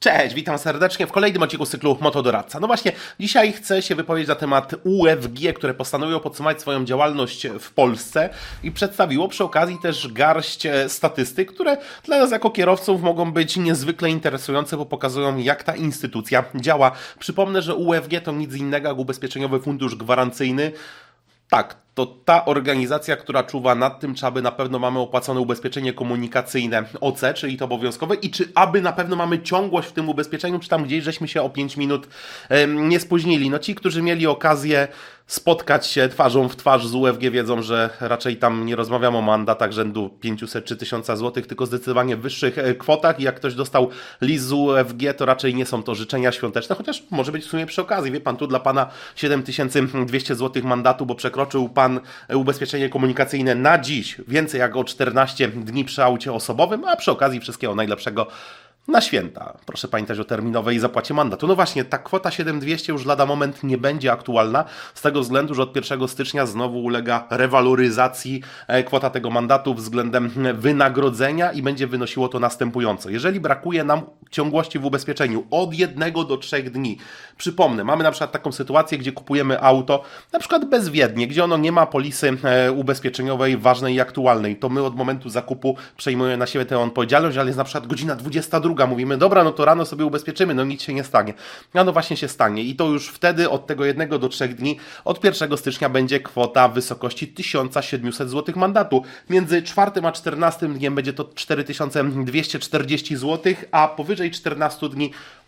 Cześć, witam serdecznie w kolejnym odcinku cyklu Motodoradca. No właśnie, dzisiaj chcę się wypowiedzieć na temat UFG, które postanowiło podsumować swoją działalność w Polsce i przedstawiło przy okazji też garść statystyk, które dla nas jako kierowców mogą być niezwykle interesujące, bo pokazują, jak ta instytucja działa. Przypomnę, że UFG to nic innego jak Ubezpieczeniowy Fundusz Gwarancyjny. Tak, to ta organizacja, która czuwa nad tym, czy aby na pewno mamy opłacone ubezpieczenie komunikacyjne OC, czyli to obowiązkowe, i czy aby na pewno mamy ciągłość w tym ubezpieczeniu, czy tam gdzieś żeśmy się o 5 minut nie spóźnili. No ci, którzy mieli okazję spotkać się twarzą w twarz z UFG, wiedzą, że raczej tam nie rozmawiamy o mandatach rzędu 500 czy 1000 zł, tylko zdecydowanie wyższych kwotach i jak ktoś dostał list z UFG, to raczej nie są to życzenia świąteczne, chociaż może być w sumie przy okazji. Wie pan, tu dla pana 7200 zł mandatu, bo przekroczył pan ubezpieczenie komunikacyjne na dziś więcej jak o 14 dni przy aucie osobowym, a przy okazji wszystkiego najlepszego na święta. Proszę pamiętać o terminowej zapłacie mandatu. No właśnie, ta kwota 7200 już lada moment nie będzie aktualna, z tego względu, że od 1 stycznia znowu ulega rewaloryzacji kwota tego mandatu względem wynagrodzenia i będzie wynosiło to następująco. Jeżeli brakuje nam ciągłości w ubezpieczeniu od 1 do 3 dni, przypomnę, mamy na przykład taką sytuację, gdzie kupujemy auto, na przykład bezwiednie, gdzie ono nie ma polisy ubezpieczeniowej ważnej i aktualnej, to my od momentu zakupu przejmujemy na siebie tę odpowiedzialność, ale jest na przykład godzina 22, mówimy, dobra, no to rano sobie ubezpieczymy, no nic się nie stanie. No właśnie się stanie i to już wtedy od tego 1 do 3 dni, od 1 stycznia będzie kwota w wysokości 1700 zł mandatu. Między 4 a 14 dniem będzie to 4240 zł, a powyżej 14 dni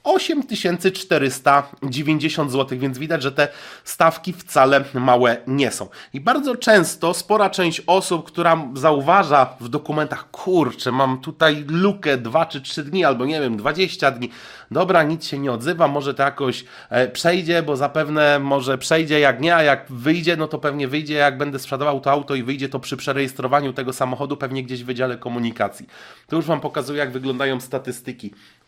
8490 zł, więc widać, że te stawki wcale małe nie są. I bardzo często spora część osób, która zauważa w dokumentach, kurczę, mam tutaj lukę 2 czy 3 dni, albo nie wiem, 20 dni, dobra, nic się nie odzywa, może to jakoś przejdzie, bo zapewne może przejdzie, jak nie, a jak wyjdzie, no to pewnie wyjdzie, jak będę sprzedawał to auto i wyjdzie to przy przerejestrowaniu tego samochodu, pewnie gdzieś w Wydziale Komunikacji. To już wam pokazuję, jak wyglądają statystyki.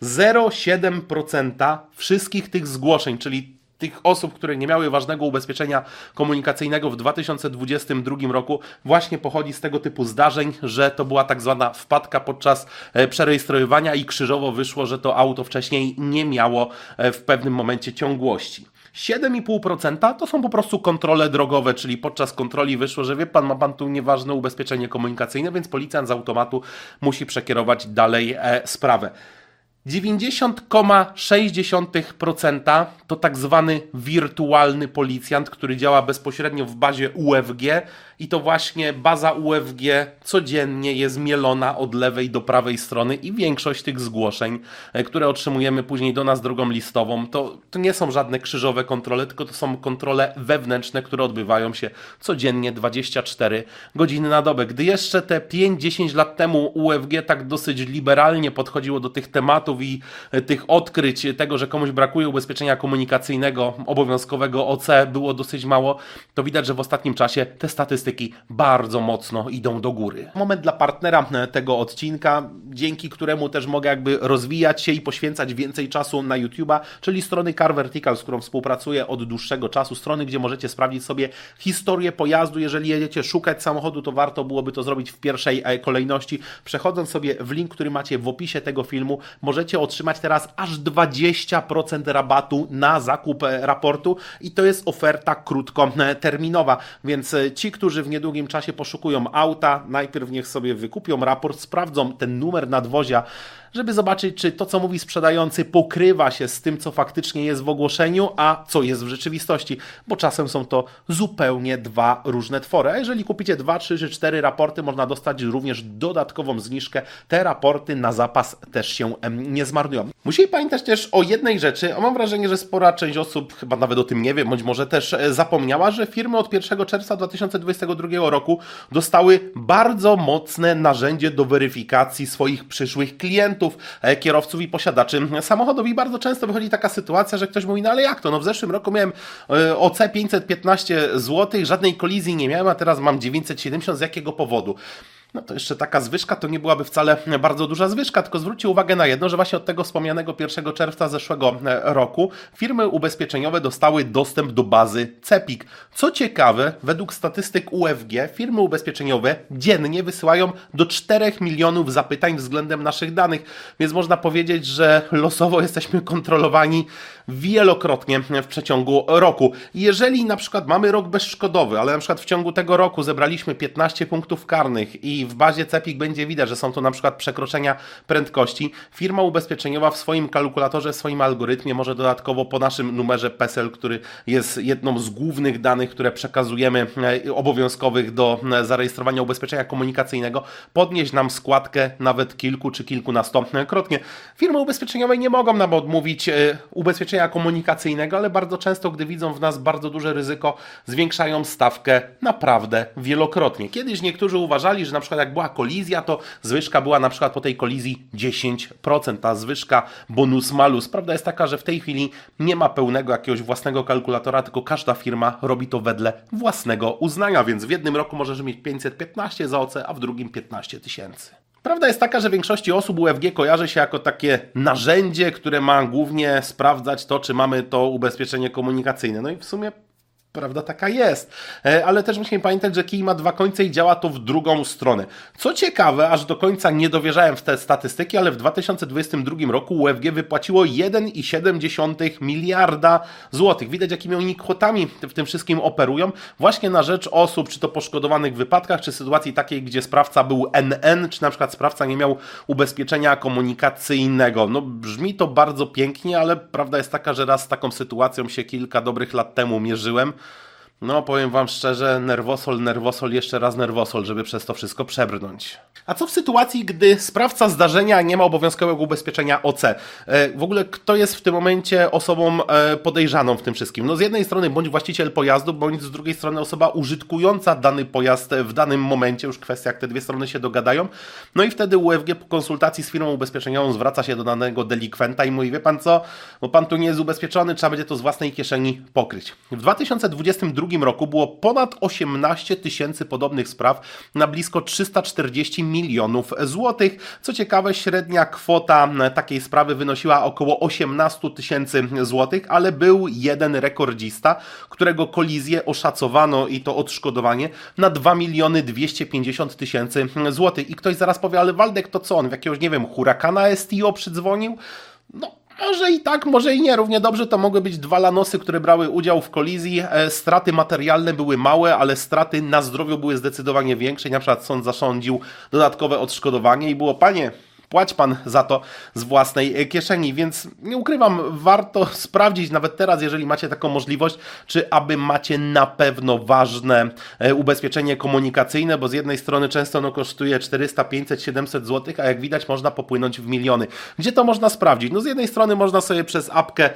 0,7% wszystkich tych zgłoszeń, czyli tych osób, które nie miały ważnego ubezpieczenia komunikacyjnego w 2022 roku, właśnie pochodzi z tego typu zdarzeń, że to była tak zwana wpadka podczas przerejestrowywania i krzyżowo wyszło, że to auto wcześniej nie miało w pewnym momencie ciągłości. 7,5% to są po prostu kontrole drogowe, czyli podczas kontroli wyszło, że wie pan, ma pan tu nieważne ubezpieczenie komunikacyjne, więc policjant z automatu musi przekierować dalej sprawę. 90,6% to tak zwany wirtualny policjant, który działa bezpośrednio w bazie UFG i to właśnie baza UFG codziennie jest mielona od lewej do prawej strony i większość tych zgłoszeń, które otrzymujemy później do nas drogą listową, to nie są żadne krzyżowe kontrole, tylko to są kontrole wewnętrzne, które odbywają się codziennie 24 godziny na dobę. Gdy jeszcze te 5-10 lat temu UFG tak dosyć liberalnie podchodziło do tych tematów i tych odkryć, tego, że komuś brakuje ubezpieczenia komunikacyjnego obowiązkowego OC było dosyć mało, to widać, że w ostatnim czasie te statystyki bardzo mocno idą do góry. Moment dla partnera tego odcinka, dzięki któremu też mogę jakby rozwijać się i poświęcać więcej czasu na YouTube'a, czyli strony Car Vertical, z którą współpracuję od dłuższego czasu, strony, gdzie możecie sprawdzić sobie historię pojazdu. Jeżeli jedziecie szukać samochodu, to warto byłoby to zrobić w pierwszej kolejności. Przechodząc sobie w link, który macie w opisie tego filmu, możecie otrzymać teraz aż 20% rabatu na zakup raportu i to jest oferta krótkoterminowa, więc ci, którzy w niedługim czasie poszukują auta, najpierw niech sobie wykupią raport, sprawdzą ten numer nadwozia, żeby zobaczyć, czy to, co mówi sprzedający, pokrywa się z tym, co faktycznie jest w ogłoszeniu, a co jest w rzeczywistości, bo czasem są to zupełnie dwa różne twory. A jeżeli kupicie 2, 3 czy 4 raporty, można dostać również dodatkową zniżkę. Te raporty na zapas też się nie zmarnują. Musimy pamiętać też o jednej rzeczy, a mam wrażenie, że spora część osób chyba nawet o tym nie wie, bądź może też zapomniała, że firmy od 1 czerwca 2022 roku dostały bardzo mocne narzędzie do weryfikacji swoich przyszłych klientów, kierowców i posiadaczy samochodów i bardzo często wychodzi taka sytuacja, że ktoś mówi, no ale jak to, no w zeszłym roku miałem OC 515 zł, żadnej kolizji nie miałem, a teraz mam 970, z jakiego powodu? No to jeszcze taka zwyżka to nie byłaby wcale bardzo duża zwyżka, tylko zwróćcie uwagę na jedno, że właśnie od tego wspomnianego 1 czerwca zeszłego roku firmy ubezpieczeniowe dostały dostęp do bazy CEPiK. Co ciekawe, według statystyk UFG firmy ubezpieczeniowe dziennie wysyłają do 4 milionów zapytań względem naszych danych, więc można powiedzieć, że losowo jesteśmy kontrolowani wielokrotnie w przeciągu roku. Jeżeli na przykład mamy rok bezszkodowy, ale na przykład w ciągu tego roku zebraliśmy 15 punktów karnych i w bazie CEPiK będzie widać, że są to na przykład przekroczenia prędkości, firma ubezpieczeniowa w swoim kalkulatorze, w swoim algorytmie może dodatkowo po naszym numerze PESEL, który jest jedną z głównych danych, które przekazujemy obowiązkowych do zarejestrowania ubezpieczenia komunikacyjnego, podnieść nam składkę nawet kilku czy kilkunastokrotnie. Firmy ubezpieczeniowe nie mogą nam odmówić ubezpieczenia komunikacyjnego, ale bardzo często, gdy widzą w nas bardzo duże ryzyko, zwiększają stawkę naprawdę wielokrotnie. Kiedyś niektórzy uważali, że na przykład jak była kolizja, to zwyżka była na przykład po tej kolizji 10%. Ta zwyżka bonus malus. Prawda jest taka, że w tej chwili nie ma pełnego jakiegoś własnego kalkulatora, tylko każda firma robi to wedle własnego uznania, więc w jednym roku możesz mieć 515 za OC, a w drugim 15 tysięcy. Prawda jest taka, że większości osób UFG kojarzy się jako takie narzędzie, które ma głównie sprawdzać to, czy mamy to ubezpieczenie komunikacyjne. No i w sumie prawda taka jest, ale też musimy pamiętać, że kij ma dwa końce i działa to w drugą stronę. Co ciekawe, aż do końca nie dowierzałem w te statystyki, ale w 2022 roku UFG wypłaciło 1,7 miliarda złotych. Widać, jakimi oni kwotami w tym wszystkim operują, właśnie na rzecz osób, czy to poszkodowanych w wypadkach, czy sytuacji takiej, gdzie sprawca był NN, czy na przykład sprawca nie miał ubezpieczenia komunikacyjnego. No brzmi to bardzo pięknie, ale prawda jest taka, że raz z taką sytuacją się kilka dobrych lat temu mierzyłem. No, powiem Wam szczerze, nerwosol, jeszcze raz nerwosol, żeby przez to wszystko przebrnąć. A co w sytuacji, gdy sprawca zdarzenia nie ma obowiązkowego ubezpieczenia OC? W ogóle kto jest w tym momencie osobą podejrzaną w tym wszystkim? No z jednej strony bądź właściciel pojazdu, bądź z drugiej strony osoba użytkująca dany pojazd w danym momencie, już kwestia jak te dwie strony się dogadają. No i wtedy UFG po konsultacji z firmą ubezpieczeniową zwraca się do danego delikwenta i mówi, wie Pan co, bo Pan tu nie jest ubezpieczony, trzeba będzie to z własnej kieszeni pokryć. W 2022 roku było ponad 18 tysięcy podobnych spraw na blisko 340 milionów złotych. Co ciekawe, średnia kwota takiej sprawy wynosiła około 18 tysięcy złotych, ale był jeden rekordzista, którego kolizję oszacowano i to odszkodowanie na 2 miliony 250 tysięcy złotych. I ktoś zaraz powie, ale Waldek to co on, w jakiegoś, nie wiem, hurakana STO przydzwonił? No, może i tak, może i nie. Równie dobrze to mogły być dwa lanosy, które brały udział w kolizji. Straty materialne były małe, ale straty na zdrowiu były zdecydowanie większe. Na przykład sąd zasądził dodatkowe odszkodowanie i było, panie, płać Pan za to z własnej kieszeni, więc nie ukrywam, warto sprawdzić nawet teraz, jeżeli macie taką możliwość, czy aby macie na pewno ważne ubezpieczenie komunikacyjne, bo z jednej strony często ono kosztuje 400, 500, 700 zł, a jak widać można popłynąć w miliony. Gdzie to można sprawdzić? No z jednej strony można sobie przez apkę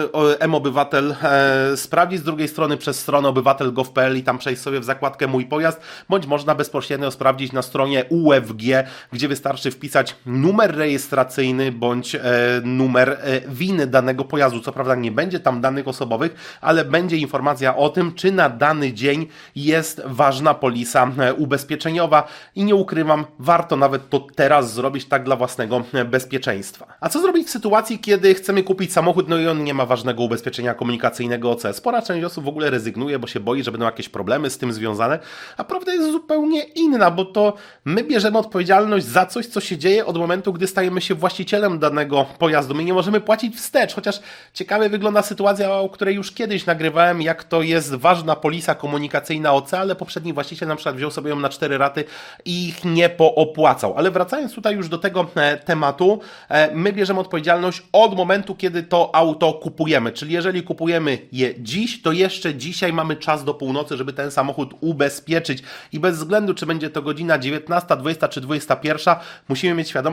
mObywatel sprawdzić, z drugiej strony przez stronę obywatel.gov.pl i tam przejść sobie w zakładkę Mój Pojazd, bądź można bezpośrednio sprawdzić na stronie UFG, gdzie wystarczy wpisać numer rejestracyjny bądź numer WIN danego pojazdu. Co prawda nie będzie tam danych osobowych, ale będzie informacja o tym, czy na dany dzień jest ważna polisa ubezpieczeniowa i nie ukrywam, warto nawet to teraz zrobić tak dla własnego bezpieczeństwa. A co zrobić w sytuacji, kiedy chcemy kupić samochód, no i on nie ma ważnego ubezpieczenia komunikacyjnego OC? Spora część osób w ogóle rezygnuje, bo się boi, że będą jakieś problemy z tym związane, a prawda jest zupełnie inna, bo to my bierzemy odpowiedzialność za coś, co się dzieje od momentu, gdy stajemy się właścicielem danego pojazdu. My nie możemy płacić wstecz, chociaż ciekawie wygląda sytuacja, o której już kiedyś nagrywałem, jak to jest ważna polisa komunikacyjna OC, ale poprzedni właściciel na przykład wziął sobie ją na 4 raty i ich nie poopłacał. Ale wracając tutaj już do tego tematu, my bierzemy odpowiedzialność od momentu, kiedy to auto kupujemy. Czyli jeżeli kupujemy je dziś, to jeszcze dzisiaj mamy czas do północy, żeby ten samochód ubezpieczyć. I bez względu, czy będzie to godzina 19, 20 czy 21, musimy mieć świadomość,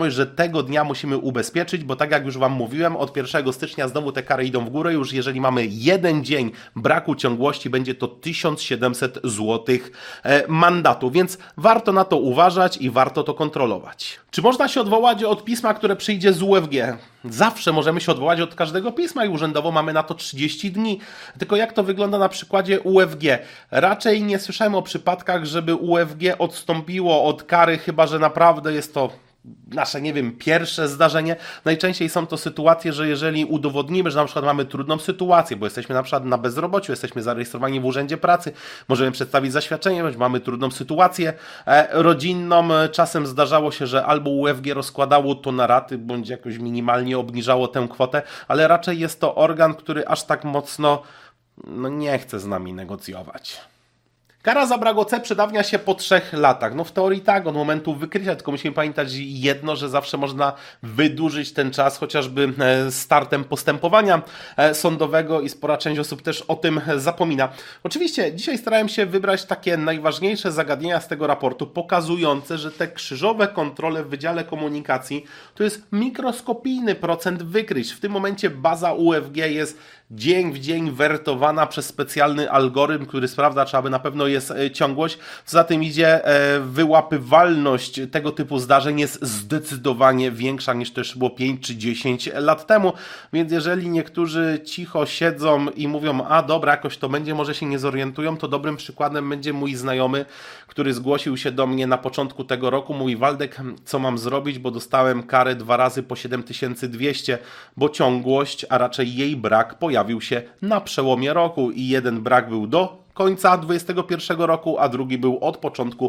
świadomość, że tego dnia musimy ubezpieczyć, bo tak jak już Wam mówiłem, od 1 stycznia znowu te kary idą w górę. Już jeżeli mamy jeden dzień braku ciągłości, będzie to 1700 zł mandatu, więc warto na to uważać i warto to kontrolować. Czy można się odwołać od pisma, które przyjdzie z UFG? Zawsze możemy się odwołać od każdego pisma i urzędowo mamy na to 30 dni. Tylko jak to wygląda na przykładzie UFG? Raczej nie słyszałem o przypadkach, żeby UFG odstąpiło od kary, chyba że naprawdę jest to nasze, nie wiem, pierwsze zdarzenie. Najczęściej są to sytuacje, że jeżeli udowodnimy, że na przykład mamy trudną sytuację, bo jesteśmy na przykład na bezrobociu, jesteśmy zarejestrowani w Urzędzie Pracy, możemy przedstawić zaświadczenie, bądź mamy trudną sytuację rodzinną. Czasem zdarzało się, że albo UFG rozkładało to na raty, bądź jakoś minimalnie obniżało tę kwotę, ale raczej jest to organ, który aż tak mocno nie chce z nami negocjować. Kara za brak OC przedawnia się po 3 latach. No w teorii tak, od momentu wykrycia, tylko musimy pamiętać jedno, że zawsze można wydłużyć ten czas, chociażby startem postępowania sądowego i spora część osób też o tym zapomina. Oczywiście dzisiaj starałem się wybrać takie najważniejsze zagadnienia z tego raportu, pokazujące, że te krzyżowe kontrole w Wydziale Komunikacji to jest mikroskopijny procent wykryć. W tym momencie baza UFG jest dzień w dzień wertowana przez specjalny algorytm, który sprawdza, czy aby na pewno jest ciągłość. Za tym idzie wyłapywalność tego typu zdarzeń jest zdecydowanie większa niż też było 5 czy 10 lat temu, więc jeżeli niektórzy cicho siedzą i mówią, a dobra, jakoś to będzie, może się nie zorientują, to dobrym przykładem będzie mój znajomy, który zgłosił się do mnie na początku tego roku. Mówi: Waldek, co mam zrobić, bo dostałem karę 2 razy po 7200, bo ciągłość, a raczej jej brak pojawił się na przełomie roku i jeden brak był do końca 2021 roku, a drugi był od początku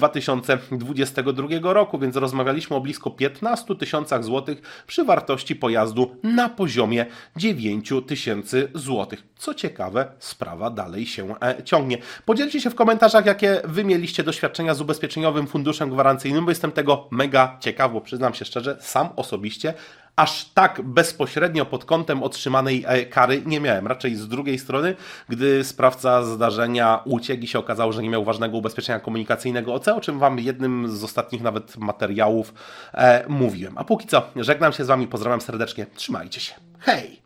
2022 roku, więc rozmawialiśmy o blisko 15 000 złotych przy wartości pojazdu na poziomie 9000 złotych. Co ciekawe, sprawa dalej się ciągnie. Podzielcie się w komentarzach, jakie Wy mieliście doświadczenia z Ubezpieczeniowym Funduszem Gwarancyjnym, bo jestem tego mega ciekaw, bo przyznam się szczerze, sam osobiście aż tak bezpośrednio pod kątem otrzymanej kary nie miałem. Raczej z drugiej strony, gdy sprawca zdarzenia uciekł i się okazało, że nie miał ważnego ubezpieczenia komunikacyjnego OC, o czym Wam jednym z ostatnich nawet materiałów mówiłem. A póki co, żegnam się z Wami, pozdrawiam serdecznie, trzymajcie się. Hej!